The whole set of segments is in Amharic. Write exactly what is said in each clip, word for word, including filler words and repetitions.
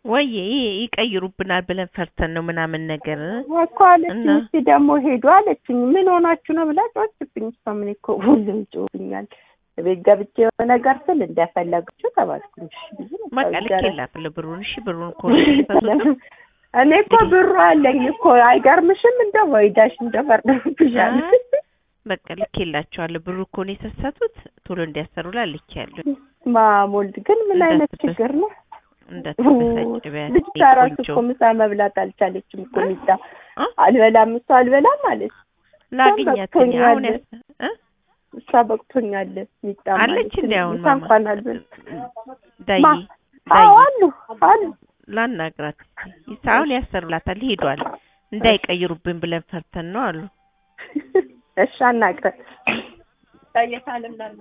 ወይ ይቀይሩብናል ብለን ፈርተን ነው ምናምን ነገር ወኳለች እስቲ ደግሞ ሄዱ አለችኝ ምን ሆናችሁ ነው ብላ ጮችብኝ ሰምን እኮ ሁሉም ጮኛል ቤት ገብቼ የሆነ ነገር ስል እንደፈለግችሁ ተባልኩኝ ማቀለክላት ለብሩን እሺ ብሩን ኮ እኔ እኮ ብሩ አለኝ እኮ አይገርምሽም እንደ ወይዳሽ እንደፈርደብሻል በቃ ልክላቸዋል ብሩ እኮ ነው የተሰጡት ቶሎ እንዲያሰሩላ ልክያለሁ ማሞልድ ግን ምን አይነት ችግር ነው እንደተበሳጭ በያት ልጅታራስ እኮ ምሳ መብላት አልቻለችም እኮ ሚጣ አልበላም እሷ አልበላም ማለት ላግኛት አሁን እሷ በቅቶኛል ሚጣ አለች እንዴው እንኳን አልበል ዳይ አዎ አሉ አሉ ላናግራት ይሳውን ያሰሩላታል ሄዷል እንዳይቀይሩብን ብለን ፈርተን ነው አሉ እሺ አናግራት ታየታለም ላና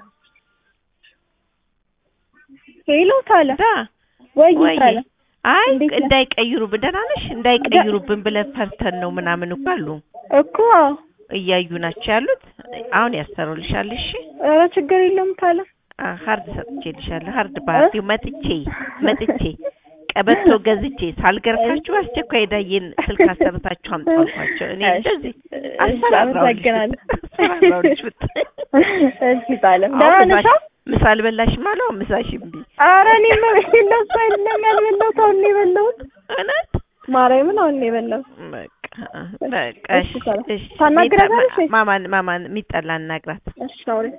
ሄሎ ታላ ወይ ታላ አይ እንዳይቀይሩብን ደህና ነሽ እንዳይቀይሩብን ብለን ፈርተን ነው ምናምን እኮ አሉ እኮ እያዩ ናቸው ያሉት አሁን ያሰሩልሻል እሺ ኧረ ችግር የለም ታላ ሃርድ ሰጥቼልሻለሁ ሃርድ ባርቲው መጥቼ መጥቼ ቀበቶ ገዝቼ ሳልገርፋችሁ አስቸኳይ ዳይን ስልክ አሰርታችሁ አምጣልኳቸው እኔ እንደዚህ አሰራራውልኝ እሺ ታላ ዳንሻ ምሳል በላሽ ማለት ምሳሽ እምቢ ኧረ እኔ ነው እንደሱ አይደለም ያልበላው ታውኔ በላው እነት ማርያም ነው እኔ በላው በቃ በቃ እሺ ታናግራለሽ ማማን ማማን ሚጠላ እናግራት እሺ አውሪ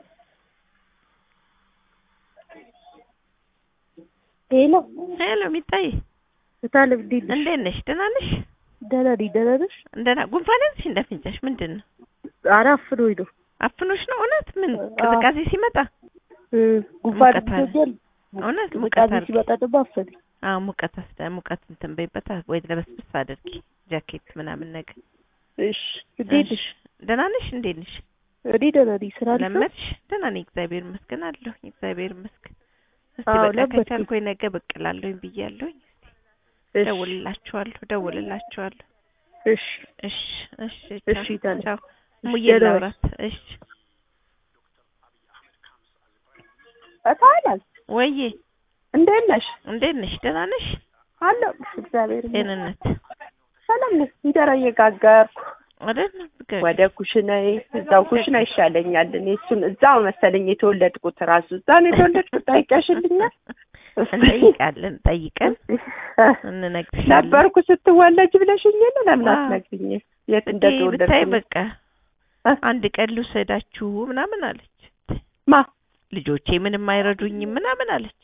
ሄሎ ሄሎ ሚጣይ ታለብ ዲድ እንዴት ነሽ ደህና ነሽ ደህና ዲ ደህና ነሽ እንደና ጉንፋንሽ እንደፍንጨሽ ምንድነው ኧረ አፍኖ ይዶ አፍኖሽ ነው እውነት ምን ቅዝቃዜ ሲመጣ ጉንፋን ሲጀል እውነት ሙቀት ሲመጣ ደግሞ አፈን አዎ ሙቀት አስተ ሙቀት እንትን በይበታ ወይ ለበስብስ አድርጊ ጃኬት ምናምን ነገር እሺ እንዴትሽ ደህና ነሽ እንዴት ነሽ እዲ ደህና ዲ ስራ ለምንሽ ደህና ነኝ እግዚአብሔር ይመስገን አለሁ እግዚአብሔር ይመስገን እስቲ በቃ ከቻልኩኝ ነገ በቅላለሁኝ ብያለሁኝ እስቲ ደውልላችኋለሁ ደውልላችኋለሁ እሺ እሺ እሺ እሺ ቻው ሙየላውራት እሺ አታላል ወይ እንዴት ነሽ እንዴት ነሽ ደህና ነሽ አለሁ እግዚአብሔር ይመስገን እኔነት ሰላም ነሽ እንጀራ እየጋገርኩ አይደል ወደ ኩሽናዬ እዛው ኩሽና ይሻለኛል እኔ እሱን እዛው መሰለኝ የተወለድኩት ራሱ እዛው ነው የተወለድኩት ታይቀሽልኛል እንጠይቃለን ጠይቀን እንነግርሻለን ነበርኩ ስትወለጅ ብለሽኝ ነው ለምን አትነግሪኝ የት እንደተወለድኩ ብታይ በቃ አንድ ቀን ልውሰዳችሁ ምናምን አለች ማ ልጆቼ ምንም አይረዱኝም ምናምን አለች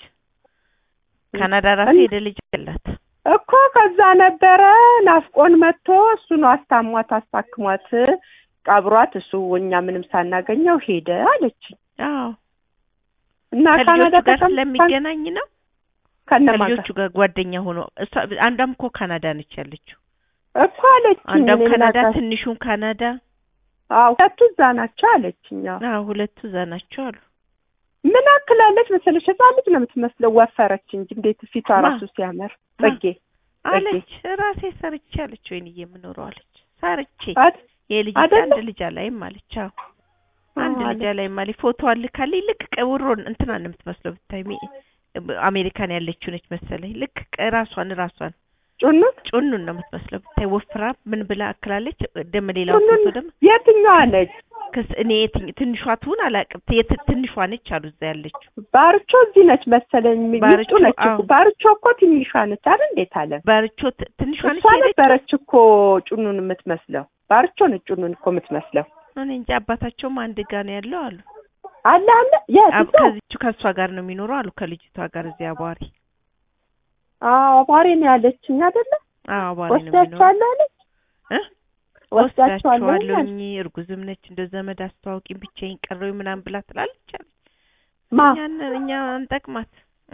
ካናዳ ራስ ሄደ ልጅ አላት እኮ ከዛ ነበረ ናፍቆን መጥቶ እሱ ነው አስታሟት አስታክሟት ቀብሯት እሱ እኛ ምንም ሳናገኘው ሄደ አለች አዎ እና ካናዳ ጋር ስለሚገናኝ ነው ከነማጆቹ ጋር ጓደኛ ሆኖ እሷ አንዳም እኮ ካናዳ ነች ያለችው እኮ አለች አንዳም ካናዳ ትንሹን ካናዳ አዎ ሁለቱ እዛ ናቸው አለችኝ አዎ ሁለቱ እዛ ናቸው አሉ ምን አክላለች መሰለሽ ህፃን ልጅ ነው የምትመስለው ወፈረች እንጂ እንዴት ፊቷ ራሱ ሲያምር ጽጌ አለች ራሴ ሰርቼ አለች ወይን እየምኖረው አለች ሰርቼ የልጅ አንድ ልጅ አላይም አለች አዎ አንድ ልጅ አላይም ማለት ፎቶ አልካለኝ ልክ ቀውሮን እንትና ነው የምትመስለው ብታይ አሜሪካን ያለችው ነች መሰለኝ ልክ ራሷን ራሷን ጩኑት ጩኑን ነው የምትመስለው ብታይ ወፍራ ምን ብላ አክላለች ደም ሌላው ፎቶ ደም የትኛዋ ነች ከስ እኔ ትንሿ ትሁን አላቅም ትንሿ ነች አሉ እዛ ያለችው ባርቾ እዚህ ነች መሰለኝ ሚጡ ነች ባርቾ እኮ ትንሿ ነች አይደል እንዴት አለ ባርቾ ትንሿ ነች ነበረች እኮ ጩኑን የምትመስለው ባርቾ ነች ጩኑን እኮ የምትመስለው እኔ እንጃ አባታቸውም አንድ ጋር ነው ያለው አሉ አለ አለ የት ከዚቹ ከሷ ጋር ነው የሚኖረው አሉ ከልጅቷ ጋር እዚያ አባሪ አዎ አባሪ ነው ያለችኝ አይደለ አዎ አባሪ ነው የሚኖረው አለች እ ወስዳቸዋለሁኝ እርጉዝም ነች እንደ ዘመድ አስተዋውቂኝ ብቻዬን ቀረው ምናምን ብላ ትላለች አለች ማ እኛ እኛ አንጠቅማት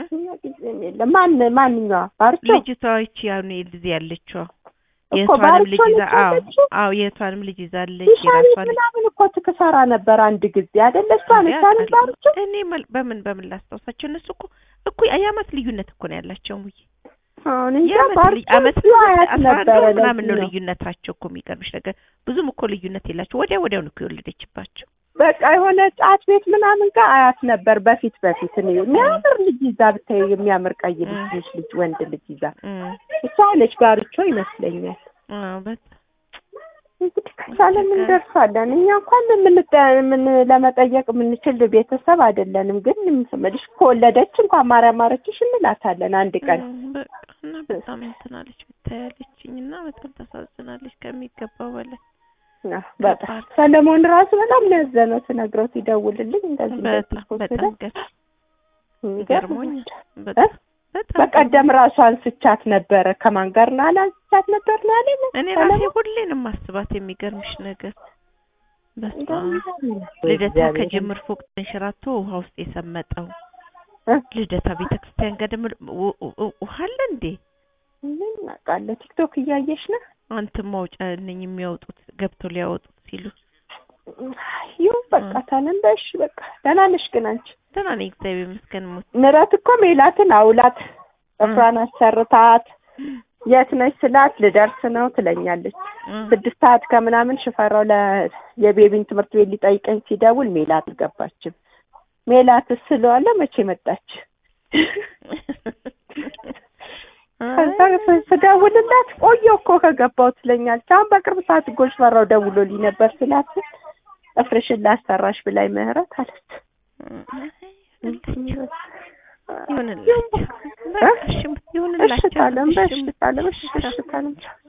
ማን ማንኛው ባርቾ ልጅቷ እቺ ያው ነው ልጅ ያለችው የቷንም ልጅ ይዛ አዎ አዎ የቷንም ልጅ ይዛለች የራሷን ምናምን እኮ ትከሰራ ነበር አንድ ጊዜ አይደለ እሷ ነች አይደል ባርቾ እኔ በምን በምን ላስታውሳቸው እነሱ እኮ እኮ አያማት ልዩነት እኮ ነው ያላቸው ሙይ አሁን እንጃ ባርቾ አመት ነበር ምናምን ነው ልዩነታቸው እኮ የሚቀርብሽ ነገር ብዙም እኮ ልዩነት የላቸው ወዲያ ወዲያው ነው የወለደችባቸው በቃ የሆነ ጫት ቤት ምናምን ጋር አያት ነበር በፊት በፊት እኔ የሚያምር ልጅ ይዛ ብታይ የሚያምር ቀይ ልጅ ልጅ ወንድ ልጅ ይዛ እሷ ልጅ ጋርቾ ይመስለኛል። አዎ በጣም እንግዲህ ከቻለን እንደርሳለን። እኛ እንኳን ምን ምን ለመጠየቅ የምንችል ቤተሰብ አይደለንም። ግን ምንስመልሽ ከወለደች እንኳን ማርያም ማረችሽ እንላታለን አንድ ቀን። በቃ እና በጣም እንትናለች ብታያለችኝና በጣም ተሳዝናለች ከሚገባው በላይ። በጣም ሰለሞን ራሱ በጣም ነው ያዘነው ስነግረው ሲደውልልኝ እንደዚህ በጣም በጣም ገርሞኛል በጣም በቀደም ራሱ አንስቻት ነበር። ከማን ጋር ነው አላንስቻት ነበር ነው ያለኝ። እኔ ራሴ ሁሌንም ማስባት የሚገርምሽ ነገር በጣም ልደታ ከጅምር ፎቅ ተንሸራቶ ውሃ ውስጥ የሰመጠው ልደታ ቤተክርስቲያን ገደም ውሃ አለ እንዴ? ምን አቃለ ቲክቶክ እያየሽ ነው አንተ ማውጫ ነኝ የሚያወጡት ገብቶ ሊያወጡት ሲሉ ይው በቃ ታለንበሽ በቃ ደህና ነሽ ግን አንቺ? ደህና ነኝ እግዚአብሔር ይመስገን። ሞት ምራት እኮ ሜላትን አውላት ጥፍሯን አሰርታት የት ነሽ ስላት ልደርስ ነው ትለኛለች። ስድስት ሰዓት ከምናምን ሽፈራው ለየቤቢን ትምህርት ቤት ሊጠይቀኝ ሲደውል ሜላት ገባችም። ሜላት ስለዋለ መቼ መጣች? ከዛ ስደውልላት ቆየሁ እኮ ከገባው ትለኛለች። አሁን በቅርብ ሰዓት ጎሽ ፈራው ደውሎልኝ ነበር ስላት እፍርሽን ላሰራሽ ብላይ ምህረት አለች። ይሁንላችሁ በቃ እሺ ይሁንላችሁ። እሺ ታለም በሽ ታለም እሺ ታለም